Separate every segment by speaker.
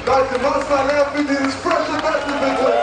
Speaker 1: Leute, macht mal Lärm für dieses frische Battle, bitte!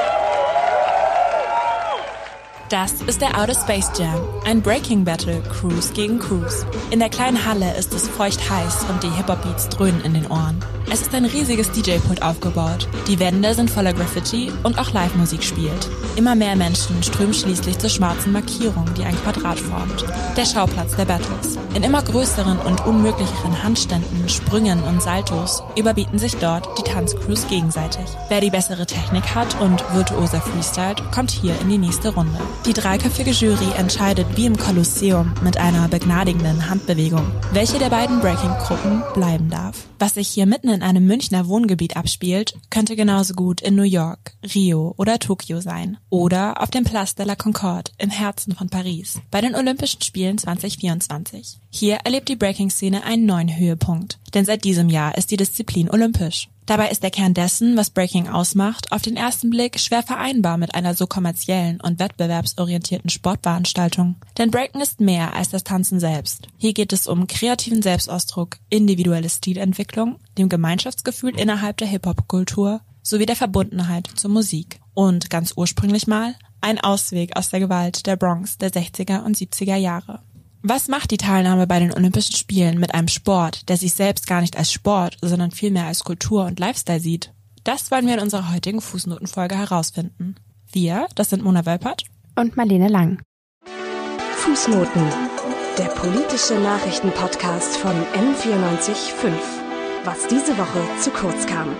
Speaker 2: Das ist der Outer Space Jam, ein Breaking Battle, Cruise gegen Cruise. In der kleinen Halle ist es feucht heiß und die Hip-Hop-Beats dröhnen in den Ohren. Es ist ein riesiges DJ-Pult aufgebaut. Die Wände sind voller Graffiti und auch Live-Musik spielt. Immer mehr Menschen strömen schließlich zur schwarzen Markierung, die ein Quadrat formt. Der Schauplatz der Battles. In immer größeren und unmöglicheren Handständen, Sprüngen und Saltos überbieten sich dort die Tanzcrews gegenseitig. Wer die bessere Technik hat und virtuoser freestylt, kommt hier in die nächste Runde. Die dreiköpfige Jury entscheidet wie im Kolosseum mit einer begnadigenden Handbewegung, welche der beiden Breaking-Gruppen bleiben darf. Was sich hier mitten in einem Münchner Wohngebiet abspielt, könnte genauso gut in New York, Rio oder Tokio sein. Oder auf dem Place de la Concorde im Herzen von Paris, bei den Olympischen Spielen 2024. Hier erlebt die Breaking-Szene einen neuen Höhepunkt, denn seit diesem Jahr ist die Disziplin olympisch. Dabei ist der Kern dessen, was Breaking ausmacht, auf den ersten Blick schwer vereinbar mit einer so kommerziellen und wettbewerbsorientierten Sportveranstaltung. Denn Breaken ist mehr als das Tanzen selbst. Hier geht es um kreativen Selbstausdruck, individuelle Stilentwicklung, dem Gemeinschaftsgefühl innerhalb der Hip-Hop-Kultur sowie der Verbundenheit zur Musik. Und ganz ursprünglich mal ein Ausweg aus der Gewalt der Bronx der 60er und 70er Jahre. Was macht die Teilnahme bei den Olympischen Spielen mit einem Sport, der sich selbst gar nicht als Sport, sondern vielmehr als Kultur und Lifestyle sieht? Das wollen wir in unserer heutigen Fußnotenfolge herausfinden. Wir, das sind Mona Wölpert
Speaker 3: und Marlene Lang.
Speaker 4: Fußnoten, der politische Nachrichtenpodcast von N94.5. Was diese Woche zu kurz kam.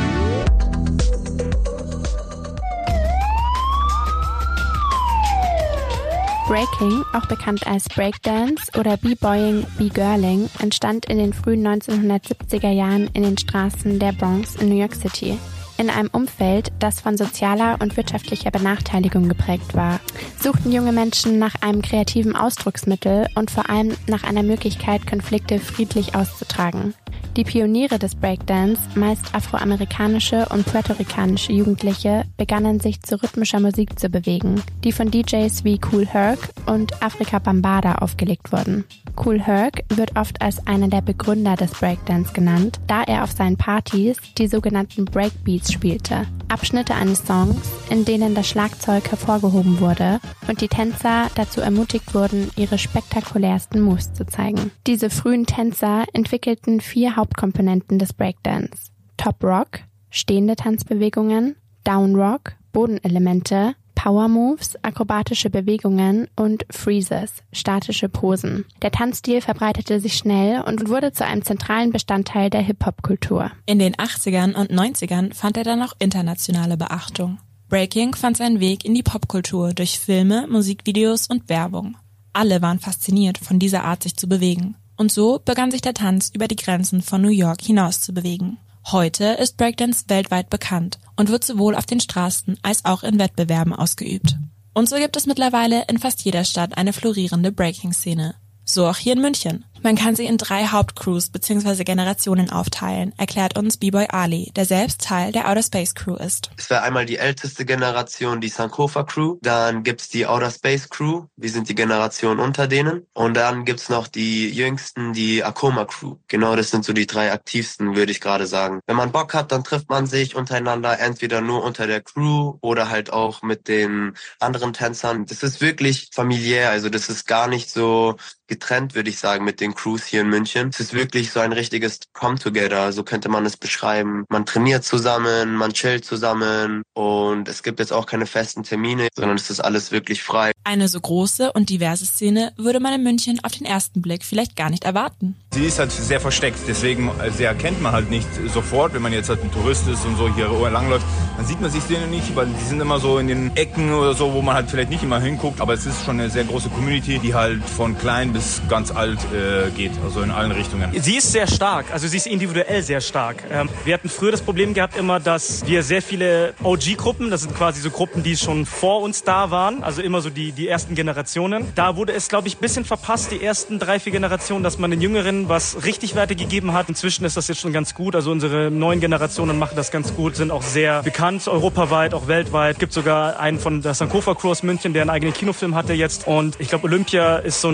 Speaker 3: Breaking, auch bekannt als Breakdance oder B-Boying, B-Girling, entstand in den frühen 1970er Jahren in den Straßen der Bronx in New York City. In einem Umfeld, das von sozialer und wirtschaftlicher Benachteiligung geprägt war, suchten junge Menschen nach einem kreativen Ausdrucksmittel und vor allem nach einer Möglichkeit, Konflikte friedlich auszutragen. Die Pioniere des Breakdance, meist afroamerikanische und puerto-ricanische Jugendliche, begannen sich zu rhythmischer Musik zu bewegen, die von DJs wie Kool Herc und Afrika Bambaataa aufgelegt wurden. Kool Herc wird oft als einer der Begründer des Breakdance genannt, da er auf seinen Partys die sogenannten Breakbeats spielte, Abschnitte eines Songs, in denen das Schlagzeug hervorgehoben wurde und die Tänzer dazu ermutigt wurden, ihre spektakulärsten Moves zu zeigen. Diese frühen Tänzer entwickelten 4 Hauptkomponenten des Breakdance: Top Rock, stehende Tanzbewegungen, Down Rock, Bodenelemente, Power Moves, akrobatische Bewegungen und Freezes, statische Posen. Der Tanzstil verbreitete sich schnell und wurde zu einem zentralen Bestandteil der Hip-Hop-Kultur.
Speaker 2: In den 80ern und 90ern fand er dann auch internationale Beachtung. Breaking fand seinen Weg in die Popkultur durch Filme, Musikvideos und Werbung. Alle waren fasziniert von dieser Art, sich zu bewegen. Und so begann sich der Tanz über die Grenzen von New York hinaus zu bewegen. Heute ist Breakdance weltweit bekannt und wird sowohl auf den Straßen als auch in Wettbewerben ausgeübt. Und so gibt es mittlerweile in fast jeder Stadt eine florierende Breaking-Szene. So auch hier in München. Man kann sie in 3 Hauptcrews bzw. Generationen aufteilen, erklärt uns B-Boy Ali, der selbst Teil der Outer Space Crew ist.
Speaker 5: Es wäre einmal die älteste Generation, die Sankofa Crew. Dann gibt's die Outer Space Crew. Wir sind die Generation unter denen. Und dann gibt's noch die jüngsten, die Akoma Crew. Genau, das sind so die 3 aktivsten, würde ich gerade sagen. Wenn man Bock hat, dann trifft man sich untereinander, entweder nur unter der Crew oder halt auch mit den anderen Tänzern. Das ist wirklich familiär, also das ist gar nicht so getrennt, würde ich sagen, mit den Crews hier in München. Es ist wirklich so ein richtiges Come-Together, so könnte man es beschreiben. Man trainiert zusammen, man chillt zusammen und es gibt jetzt auch keine festen Termine, sondern es ist alles wirklich frei.
Speaker 2: Eine so große und diverse Szene würde man in München auf den ersten Blick vielleicht gar nicht erwarten.
Speaker 6: Sie ist halt sehr versteckt, deswegen sie erkennt man halt nicht sofort, wenn man jetzt halt ein Tourist ist und so hier langläuft, dann sieht man sich denen nicht, weil die sind immer so in den Ecken oder so, wo man halt vielleicht nicht immer hinguckt, aber es ist schon eine sehr große Community, die halt von klein bis ganz alt geht, also in allen Richtungen.
Speaker 7: Sie ist sehr stark, also sie ist individuell sehr stark. Wir hatten früher das Problem gehabt immer, dass wir sehr viele OG-Gruppen, das sind quasi so Gruppen, die schon vor uns da waren, also immer so die ersten Generationen. Da wurde es, glaube ich, ein bisschen verpasst, die ersten 3, 4 Generationen, dass man den Jüngeren was richtig weitergegeben hat. Inzwischen ist das jetzt schon ganz gut, also unsere neuen Generationen machen das ganz gut, sind auch sehr bekannt, europaweit, auch weltweit. Es gibt sogar einen von der Sankofa Crew aus München, der einen eigenen Kinofilm hatte jetzt und ich glaube, Olympia ist so ein Ding,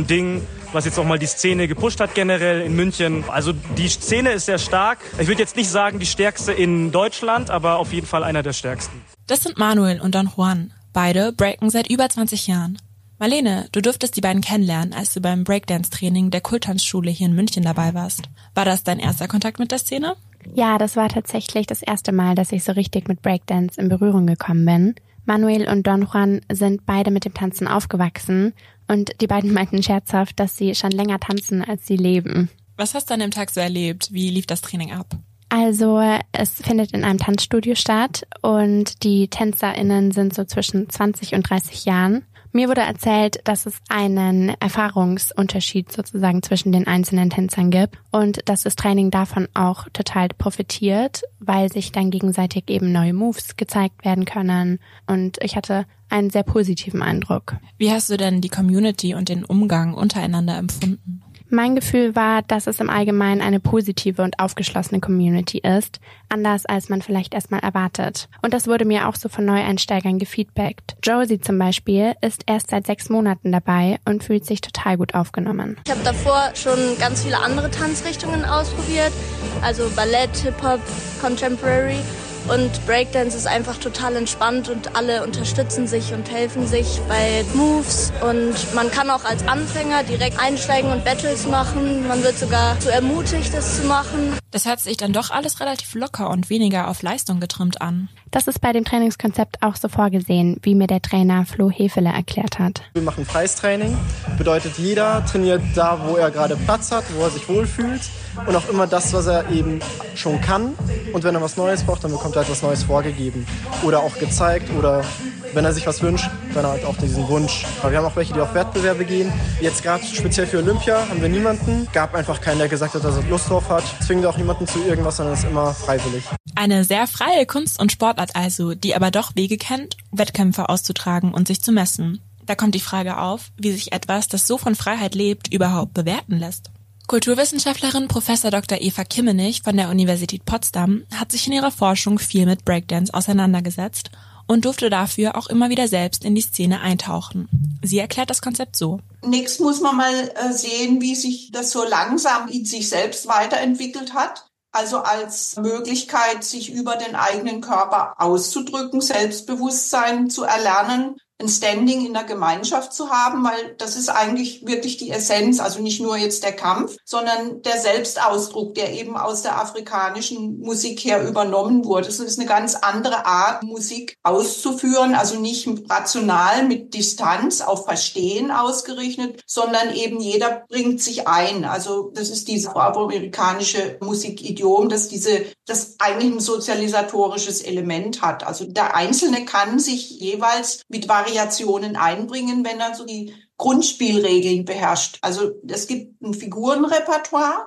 Speaker 7: was jetzt auch mal die Szene gepusht hat generell in München. Also die Szene ist sehr stark. Ich würde jetzt nicht sagen die stärkste in Deutschland, aber auf jeden Fall einer der stärksten.
Speaker 2: Das sind Manuel und Don Juan. Beide breaken seit über 20 Jahren. Marlene, du durftest die beiden kennenlernen, als du beim Breakdance-Training der Kultanzschule hier in München dabei warst. War das dein erster Kontakt mit der Szene?
Speaker 3: Ja, das war tatsächlich das erste Mal, dass ich so richtig mit Breakdance in Berührung gekommen bin. Manuel und Don Juan sind beide mit dem Tanzen aufgewachsen und die beiden meinten scherzhaft, dass sie schon länger tanzen, als sie leben.
Speaker 2: Was hast du an dem Tag so erlebt? Wie lief das Training ab?
Speaker 3: Also es findet in einem Tanzstudio statt und die TänzerInnen sind so zwischen 20 und 30 Jahren. Mir wurde erzählt, dass es einen Erfahrungsunterschied sozusagen zwischen den einzelnen Tänzern gibt und dass das Training davon auch total profitiert, weil sich dann gegenseitig eben neue Moves gezeigt werden können und ich hatte einen sehr positiven Eindruck.
Speaker 2: Wie hast du denn die Community und den Umgang untereinander empfunden?
Speaker 3: Mein Gefühl war, dass es im Allgemeinen eine positive und aufgeschlossene Community ist, anders als man vielleicht erstmal erwartet. Und das wurde mir auch so von Neueinsteigern gefeedbackt. Josie zum Beispiel ist erst seit 6 Monaten dabei und fühlt sich total gut aufgenommen.
Speaker 8: Ich habe davor schon ganz viele andere Tanzrichtungen ausprobiert, also Ballett, Hip-Hop, Contemporary. Und Breakdance ist einfach total entspannt und alle unterstützen sich und helfen sich bei Moves. Und man kann auch als Anfänger direkt einsteigen und Battles machen. Man wird sogar so ermutigt, das zu machen.
Speaker 2: Das hört sich dann doch alles relativ locker und weniger auf Leistung getrimmt an.
Speaker 3: Das ist bei dem Trainingskonzept auch so vorgesehen, wie mir der Trainer Flo Hefele erklärt hat.
Speaker 9: Wir machen freies Training. Bedeutet, jeder trainiert da, wo er gerade Platz hat, wo er sich wohlfühlt. Und auch immer das, was er eben schon kann. Und wenn er was Neues braucht, dann bekommt er etwas Neues vorgegeben. Oder auch gezeigt. Oder wenn er sich was wünscht, dann halt auch diesen Wunsch. Aber wir haben auch welche, die auf Wettbewerbe gehen. Jetzt gerade speziell für Olympia haben wir niemanden. Gab einfach keinen, der gesagt hat, dass er Lust drauf hat. Zwingt auch niemanden zu irgendwas, sondern ist immer freiwillig.
Speaker 2: Eine sehr freie Kunst- und Sportart also, die aber doch Wege kennt, Wettkämpfe auszutragen und sich zu messen. Da kommt die Frage auf, wie sich etwas, das so von Freiheit lebt, überhaupt bewerten lässt. Kulturwissenschaftlerin Prof. Dr. Eva Kimmenich von der Universität Potsdam hat sich in ihrer Forschung viel mit Breakdance auseinandergesetzt und durfte dafür auch immer wieder selbst in die Szene eintauchen. Sie erklärt das Konzept so.
Speaker 10: Nächstes muss man mal sehen, wie sich das so langsam in sich selbst weiterentwickelt hat. Also als Möglichkeit, sich über den eigenen Körper auszudrücken, Selbstbewusstsein zu erlernen, ein Standing in der Gemeinschaft zu haben, weil das ist eigentlich wirklich die Essenz, also nicht nur jetzt der Kampf, sondern der Selbstausdruck, der eben aus der afrikanischen Musik her übernommen wurde. Es ist eine ganz andere Art, Musik auszuführen, also nicht rational mit Distanz auf Verstehen ausgerichtet, sondern eben jeder bringt sich ein. Also das ist dieses afroamerikanische Musikidiom, das eigentlich ein sozialisatorisches Element hat. Also der Einzelne kann sich jeweils mit Variationen einbringen, wenn er so die Grundspielregeln beherrscht. Also es gibt ein Figurenrepertoire,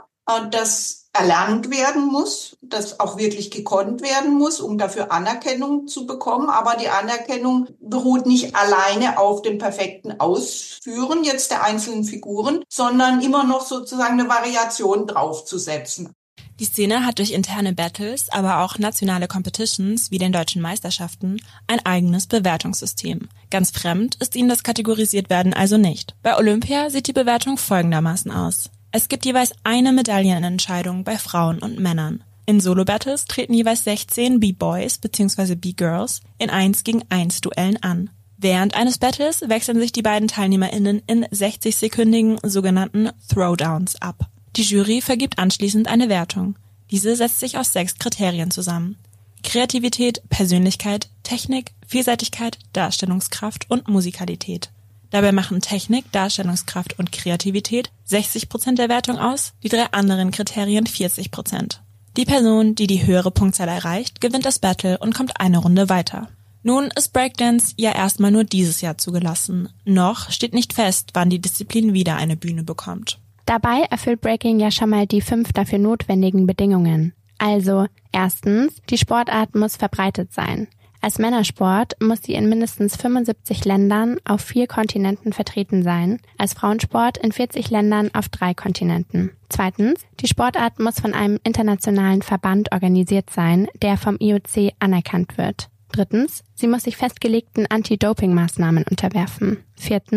Speaker 10: das erlernt werden muss, das auch wirklich gekonnt werden muss, um dafür Anerkennung zu bekommen. Aber die Anerkennung beruht nicht alleine auf dem perfekten Ausführen jetzt der einzelnen Figuren, sondern immer noch sozusagen eine Variation draufzusetzen.
Speaker 2: Die Szene hat durch interne Battles, aber auch nationale Competitions wie den deutschen Meisterschaften ein eigenes Bewertungssystem. Ganz fremd ist ihnen das Kategorisiertwerden also nicht. Bei Olympia sieht die Bewertung folgendermaßen aus. Es gibt jeweils eine Medaillenentscheidung bei Frauen und Männern. In Solo-Battles treten jeweils 16 B-Boys bzw. B-Girls in 1-gegen-1 Duellen an. Während eines Battles wechseln sich die beiden TeilnehmerInnen in 60-sekündigen sogenannten Throwdowns ab. Die Jury vergibt anschließend eine Wertung. Diese setzt sich aus 6 Kriterien zusammen. Kreativität, Persönlichkeit, Technik, Vielseitigkeit, Darstellungskraft und Musikalität. Dabei machen Technik, Darstellungskraft und Kreativität 60% der Wertung aus, die 3 anderen Kriterien 40%. Die Person, die die höhere Punktzahl erreicht, gewinnt das Battle und kommt eine Runde weiter. Nun ist Breakdance ja erstmal nur dieses Jahr zugelassen. Noch steht nicht fest, wann die Disziplin wieder eine Bühne bekommt.
Speaker 3: Dabei erfüllt Breaking ja schon mal die 5 dafür notwendigen Bedingungen. Also, erstens, die Sportart muss verbreitet sein. Als Männersport muss sie in mindestens 75 Ländern auf 4 Kontinenten vertreten sein, als Frauensport in 40 Ländern auf 3 Kontinenten. Zweitens, die Sportart muss von einem internationalen Verband organisiert sein, der vom IOC anerkannt wird. Drittens, sie muss sich festgelegten Anti-Doping-Maßnahmen unterwerfen. Viertens,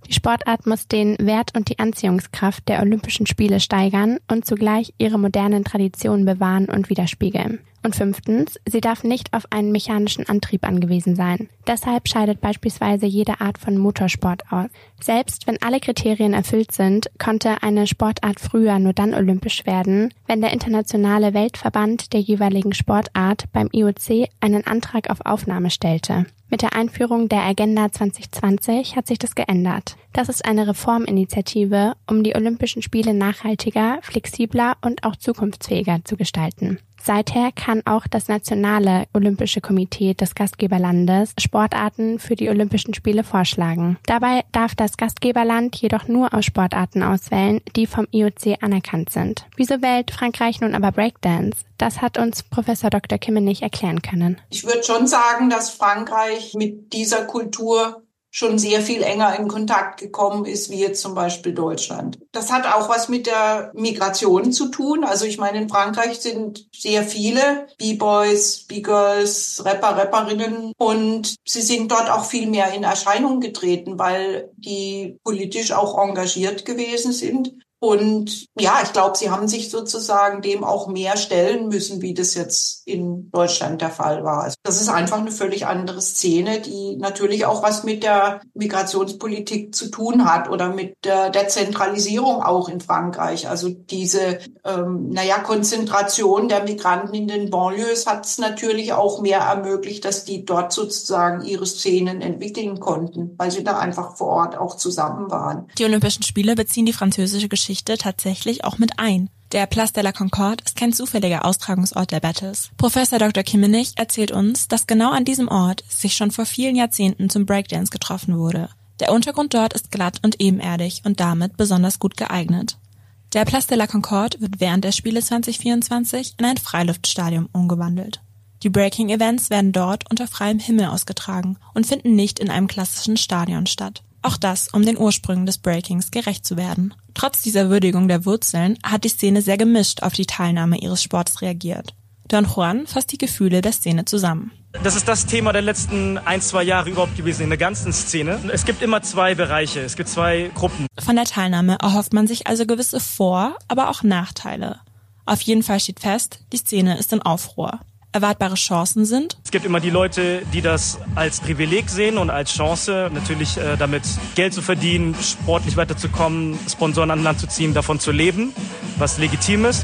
Speaker 3: Die Sportart muss den Wert und die Anziehungskraft der Olympischen Spiele steigern und zugleich ihre modernen Traditionen bewahren und widerspiegeln. Und 5. Sie darf nicht auf einen mechanischen Antrieb angewiesen sein. Deshalb scheidet beispielsweise jede Art von Motorsport aus. Selbst wenn alle Kriterien erfüllt sind, konnte eine Sportart früher nur dann olympisch werden, wenn der internationale Weltverband der jeweiligen Sportart beim IOC einen Antrag auf Aufnahme stellte. Mit der Einführung der Agenda 2020 hat sich das geändert. Das ist eine Reforminitiative, um die Olympischen Spiele nachhaltiger, flexibler und auch zukunftsfähiger zu gestalten. Seither kann auch das Nationale Olympische Komitee des Gastgeberlandes Sportarten für die Olympischen Spiele vorschlagen. Dabei darf das Gastgeberland jedoch nur aus Sportarten auswählen, die vom IOC anerkannt sind. Wieso wählt Frankreich nun aber Breakdance? Das hat uns Professor Dr. Kimmenich erklären können.
Speaker 10: Ich würde schon sagen, dass Frankreich mit dieser Kultur schon sehr viel enger in Kontakt gekommen ist, wie jetzt zum Beispiel Deutschland. Das hat auch was mit der Migration zu tun. Also ich meine, in Frankreich sind sehr viele B-Boys, B-Girls, Rapper, Rapperinnen und sie sind dort auch viel mehr in Erscheinung getreten, weil die politisch auch engagiert gewesen sind. Und ja, ich glaube, sie haben sich sozusagen dem auch mehr stellen müssen, wie das jetzt in Deutschland der Fall war. Also das ist einfach eine völlig andere Szene, die natürlich auch was mit der Migrationspolitik zu tun hat oder mit der Zentralisierung auch in Frankreich. Also diese Konzentration der Migranten in den Banlieues hat es natürlich auch mehr ermöglicht, dass die dort sozusagen ihre Szenen entwickeln konnten, weil sie da einfach vor Ort auch zusammen waren.
Speaker 2: Die Olympischen Spiele beziehen die französische Geschichte tatsächlich auch mit ein. Der Place de la Concorde ist kein zufälliger Austragungsort der Battles. Professor Dr. Kimmenich erzählt uns, dass genau an diesem Ort sich schon vor vielen Jahrzehnten zum Breakdance getroffen wurde. Der Untergrund dort ist glatt und ebenerdig und damit besonders gut geeignet. Der Place de la Concorde wird während der Spiele 2024 in ein Freiluftstadion umgewandelt. Die Breaking-Events werden dort unter freiem Himmel ausgetragen und finden nicht in einem klassischen Stadion statt. Auch das, um den Ursprüngen des Breakings gerecht zu werden. Trotz dieser Würdigung der Wurzeln hat die Szene sehr gemischt auf die Teilnahme ihres Sports reagiert. Don Juan fasst die Gefühle der Szene zusammen.
Speaker 7: Das ist das Thema der letzten 1-2 Jahre überhaupt gewesen in der ganzen Szene. Es gibt immer 2 Bereiche, es gibt 2 Gruppen.
Speaker 2: Von der Teilnahme erhofft man sich also gewisse Vor-, aber auch Nachteile. Auf jeden Fall steht fest, die Szene ist in Aufruhr. Erwartbare Chancen sind:
Speaker 7: Es gibt immer die Leute, die das als Privileg sehen und als Chance, natürlich damit Geld zu verdienen, sportlich weiterzukommen, Sponsoren an Land zu ziehen, davon zu leben, was legitim ist.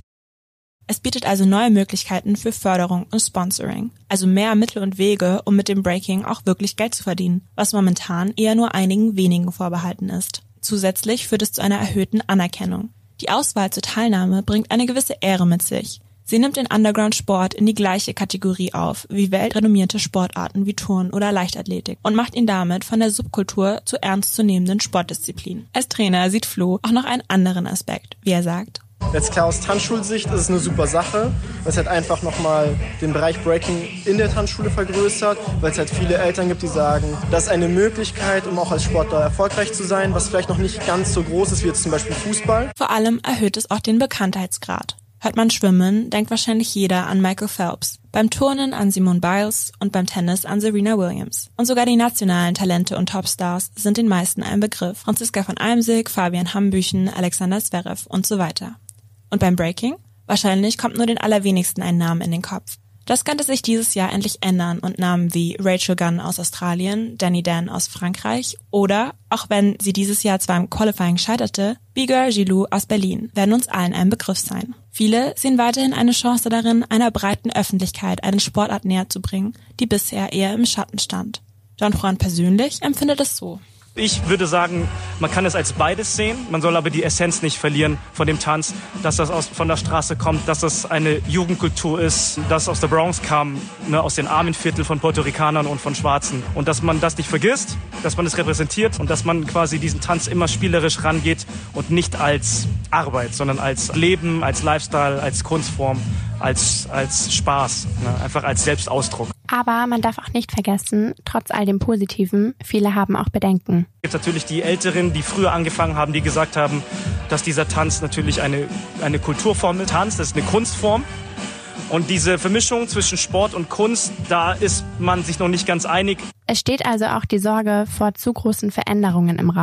Speaker 2: Es bietet also neue Möglichkeiten für Förderung und Sponsoring, also mehr Mittel und Wege, um mit dem Breaking auch wirklich Geld zu verdienen, was momentan eher nur einigen wenigen vorbehalten ist. Zusätzlich führt es zu einer erhöhten Anerkennung. Die Auswahl zur Teilnahme bringt eine gewisse Ehre mit sich. Sie nimmt den Underground-Sport in die gleiche Kategorie auf wie weltrenommierte Sportarten wie Turnen oder Leichtathletik und macht ihn damit von der Subkultur zu ernstzunehmenden Sportdisziplinen. Als Trainer sieht Flo auch noch einen anderen Aspekt, wie er sagt.
Speaker 9: Jetzt klar, aus Tanzschulsicht ist es eine super Sache, weil es halt einfach nochmal den Bereich Breaking in der Tanzschule vergrößert, weil es halt viele Eltern gibt, die sagen, das ist eine Möglichkeit, um auch als Sportler erfolgreich zu sein, was vielleicht noch nicht ganz so groß ist wie jetzt zum Beispiel Fußball.
Speaker 2: Vor allem erhöht es auch den Bekanntheitsgrad. Hört man Schwimmen, denkt wahrscheinlich jeder an Michael Phelps. Beim Turnen an Simone Biles und beim Tennis an Serena Williams. Und sogar die nationalen Talente und Topstars sind den meisten ein Begriff. Franziska von Almsick, Fabian Hambüchen, Alexander Zverev und so weiter. Und beim Breaking? Wahrscheinlich kommt nur den allerwenigsten ein Name in den Kopf. Das könnte sich dieses Jahr endlich ändern und Namen wie Rachel Gunn aus Australien, Danny Dan aus Frankreich oder, auch wenn sie dieses Jahr zwar im Qualifying scheiterte, Bigger Gilou aus Berlin werden uns allen ein Begriff sein. Viele sehen weiterhin eine Chance darin, einer breiten Öffentlichkeit eine Sportart näher zu bringen, die bisher eher im Schatten stand. Don Juan persönlich empfindet es so.
Speaker 7: Ich würde sagen, man kann es als beides sehen. Man soll aber die Essenz nicht verlieren von dem Tanz, dass das von der Straße kommt, dass das eine Jugendkultur ist, das aus der Bronx kam, aus den armen Vierteln von Puerto Ricanern und von Schwarzen. Und dass man das nicht vergisst, dass man es repräsentiert und dass man quasi diesen Tanz immer spielerisch rangeht und nicht als Arbeit, sondern als Leben, als Lifestyle, als Kunstform, als Spaß, einfach als Selbstausdruck.
Speaker 3: Aber man darf auch nicht vergessen, trotz all dem Positiven, viele haben auch Bedenken.
Speaker 7: Es gibt natürlich die Älteren, die früher angefangen haben, die gesagt haben, dass dieser Tanz natürlich eine Kulturform ist. Tanz, das ist eine Kunstform. Und diese Vermischung zwischen Sport und Kunst, da ist man sich noch nicht ganz einig.
Speaker 3: Es steht also auch die Sorge vor zu großen Veränderungen im Raum.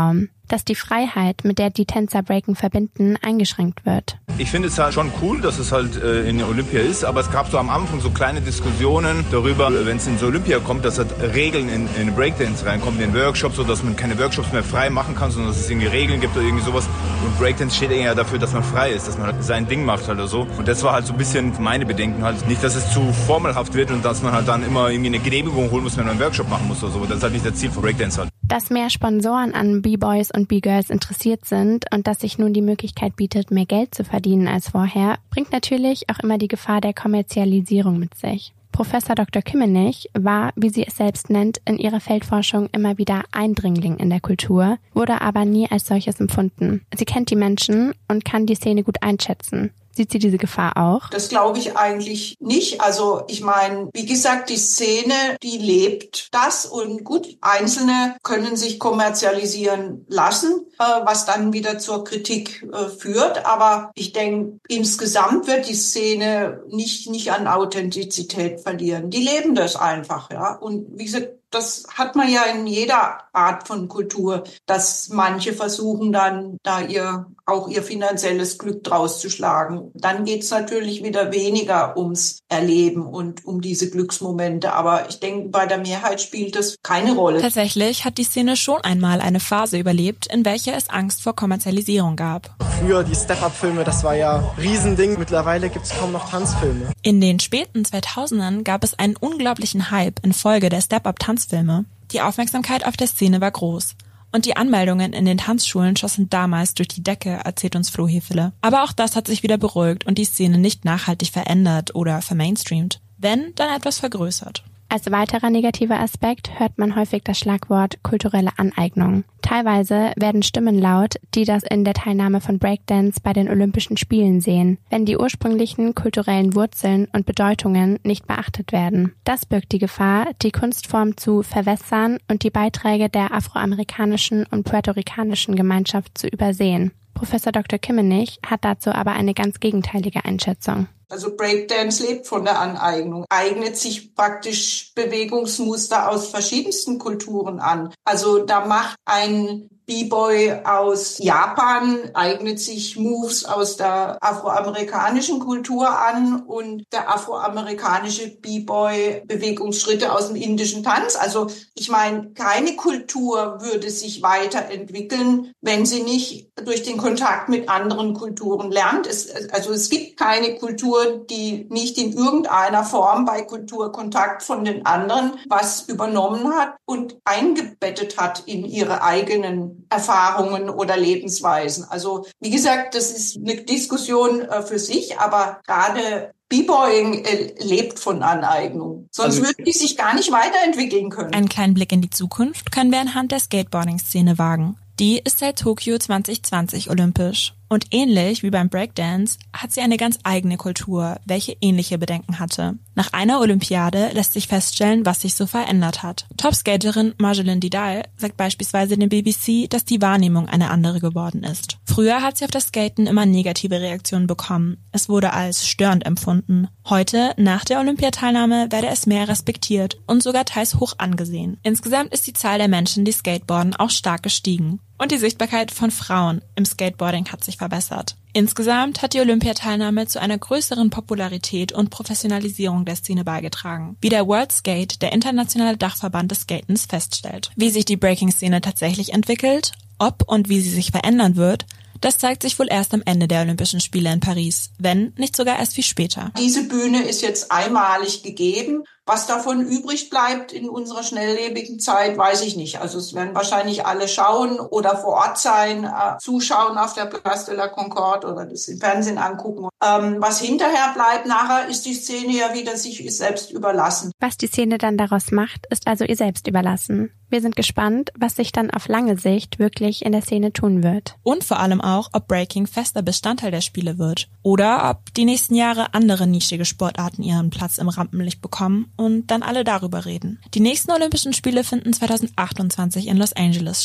Speaker 3: dass die Freiheit, mit der die Tänzer Breaken verbinden, eingeschränkt wird.
Speaker 6: Ich finde es halt schon cool, dass es halt in Olympia ist, aber es gab so am Anfang so kleine Diskussionen darüber, wenn es ins Olympia kommt, dass halt Regeln in Breakdance reinkommen, in Workshops, so dass man keine Workshops mehr frei machen kann, sondern dass es irgendwie Regeln gibt oder irgendwie sowas. Und Breakdance steht ja dafür, dass man frei ist, dass man halt sein Ding macht halt oder so. Und das war halt so ein bisschen meine Bedenken halt. Nicht, dass es zu formelhaft wird und dass man halt dann immer irgendwie eine Genehmigung holen muss, wenn man einen Workshop machen muss oder so. Das ist halt nicht das Ziel von Breakdance halt.
Speaker 3: Dass mehr Sponsoren an B-Boys und B-Girls interessiert sind und dass sich nun die Möglichkeit bietet, mehr Geld zu verdienen als vorher, bringt natürlich auch immer die Gefahr der Kommerzialisierung mit sich. Professor Dr. Kimmenich war, wie sie es selbst nennt, in ihrer Feldforschung immer wieder Eindringling in der Kultur, wurde aber nie als solches empfunden. Sie kennt die Menschen und kann die Szene gut einschätzen. Sieht sie diese Gefahr auch?
Speaker 10: Das glaube ich eigentlich nicht. Also ich meine, wie gesagt, die Szene, die lebt das und gut, Einzelne können sich kommerzialisieren lassen, was dann wieder zur Kritik führt. Aber ich denke, insgesamt wird die Szene nicht an Authentizität verlieren. Die leben das einfach, ja. Und wie gesagt, das hat man ja in jeder Art von Kultur, dass manche versuchen dann da ihr finanzielles Glück draus zu schlagen. Dann geht's natürlich wieder weniger ums Erleben und um diese Glücksmomente. Aber ich denke, bei der Mehrheit spielt das keine Rolle.
Speaker 2: Tatsächlich hat die Szene schon einmal eine Phase überlebt, in welcher es Angst vor Kommerzialisierung gab.
Speaker 9: Früher die Step-Up-Filme, das war ja ein Riesending. Mittlerweile gibt's kaum noch Tanzfilme.
Speaker 2: In den späten 2000ern gab es einen unglaublichen Hype infolge der Step-Up-Tanzfilme. Die Aufmerksamkeit auf der Szene war groß. Und die Anmeldungen in den Tanzschulen schossen damals durch die Decke, erzählt uns Flo Hefele. Aber auch das hat sich wieder beruhigt und die Szene nicht nachhaltig verändert oder vermainstreamt. Wenn, dann etwas vergrößert.
Speaker 3: Als weiterer negativer Aspekt hört man häufig das Schlagwort kulturelle Aneignung. Teilweise werden Stimmen laut, die das in der Teilnahme von Breakdance bei den Olympischen Spielen sehen, wenn die ursprünglichen kulturellen Wurzeln und Bedeutungen nicht beachtet werden. Das birgt die Gefahr, die Kunstform zu verwässern und die Beiträge der afroamerikanischen und puerto-ricanischen Gemeinschaft zu übersehen. Professor Dr. Kimmenich hat dazu aber eine ganz gegenteilige Einschätzung.
Speaker 10: Also Breakdance lebt von der Aneignung, eignet sich praktisch Bewegungsmuster aus verschiedensten Kulturen an. Also da macht ein B-Boy aus Japan, eignet sich Moves aus der afroamerikanischen Kultur an und der afroamerikanische B-Boy Bewegungsschritte aus dem indischen Tanz. Also ich meine, keine Kultur würde sich weiterentwickeln, wenn sie nicht durch den Kontakt mit anderen Kulturen lernt. Es gibt keine Kultur, die nicht in irgendeiner Form bei Kulturkontakt von den anderen was übernommen hat und eingebettet hat in ihre eigenen Erfahrungen oder Lebensweisen. Also wie gesagt, das ist eine Diskussion für sich, aber gerade B-Boying lebt von Aneignung. Sonst würden die sich gar nicht weiterentwickeln können.
Speaker 2: Einen kleinen Blick in die Zukunft können wir anhand der Skateboarding-Szene wagen. Die ist seit Tokio 2020 olympisch. Und ähnlich wie beim Breakdance hat sie eine ganz eigene Kultur, welche ähnliche Bedenken hatte. Nach einer Olympiade lässt sich feststellen, was sich so verändert hat. Topskaterin Marjolaine Didal sagt beispielsweise dem BBC, dass die Wahrnehmung eine andere geworden ist. Früher hat sie auf das Skaten immer negative Reaktionen bekommen. Es wurde als störend empfunden. Heute, nach der Olympiateilnahme, werde es mehr respektiert und sogar teils hoch angesehen. Insgesamt ist die Zahl der Menschen, die skateboarden, auch stark gestiegen. Und die Sichtbarkeit von Frauen im Skateboarding hat sich verbessert. Insgesamt hat die Olympiateilnahme zu einer größeren Popularität und Professionalisierung der Szene beigetragen, wie der World Skate, der internationale Dachverband des Skatens, feststellt. Wie sich die Breaking-Szene tatsächlich entwickelt, ob und wie sie sich verändern wird, das zeigt sich wohl erst am Ende der Olympischen Spiele in Paris, wenn nicht sogar erst viel später.
Speaker 10: Diese Bühne ist jetzt einmalig gegeben. Was davon übrig bleibt in unserer schnelllebigen Zeit, weiß ich nicht. Also es werden wahrscheinlich alle schauen oder vor Ort sein, zuschauen auf der Place de la Concorde oder das im Fernsehen angucken. Was hinterher bleibt nachher, ist die Szene ja wieder sich selbst überlassen.
Speaker 3: Was die Szene dann daraus macht, ist also ihr selbst überlassen. Wir sind gespannt, was sich dann auf lange Sicht wirklich in der Szene tun wird.
Speaker 2: Und vor allem auch, ob Breaking fester Bestandteil der Spiele wird. Oder ob die nächsten Jahre andere nischige Sportarten ihren Platz im Rampenlicht bekommen und dann alle darüber reden. Die nächsten Olympischen Spiele finden 2028 in Los Angeles statt.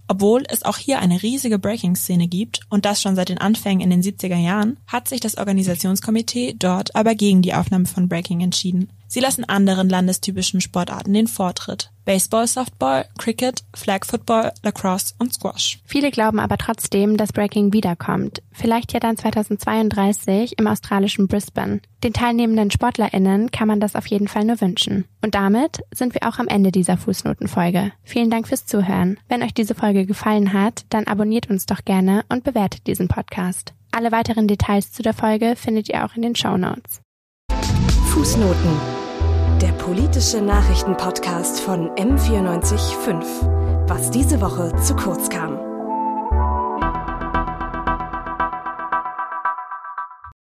Speaker 2: Obwohl es auch hier eine riesige Breaking-Szene gibt und das schon seit den Anfängen in den 70er Jahren, hat sich das Organisationskomitee dort aber gegen die Aufnahme von Breaking entschieden. Sie lassen anderen landestypischen Sportarten den Vortritt. Baseball, Softball, Cricket, Flag Football, Lacrosse und Squash.
Speaker 3: Viele glauben aber trotzdem, dass Breaking wiederkommt. Vielleicht ja dann 2032 im australischen Brisbane. Den teilnehmenden SportlerInnen kann man das auf jeden Fall nur wünschen. Und damit sind wir auch am Ende dieser Fußnotenfolge. Vielen Dank fürs Zuhören. Wenn euch diese Folge gefallen hat, dann abonniert uns doch gerne und bewertet diesen Podcast. Alle weiteren Details zu der Folge findet ihr auch in den Shownotes.
Speaker 4: Fußnoten. Der politische Nachrichtenpodcast von M94.5. Was diese Woche zu kurz kam.